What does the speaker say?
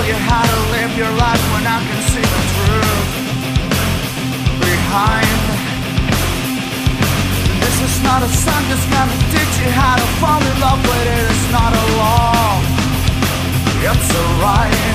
tell you how to live your life when I can see the truth behind. This is not a song that's gonna teach you how to fall in love with it. It's not a law, it's a right.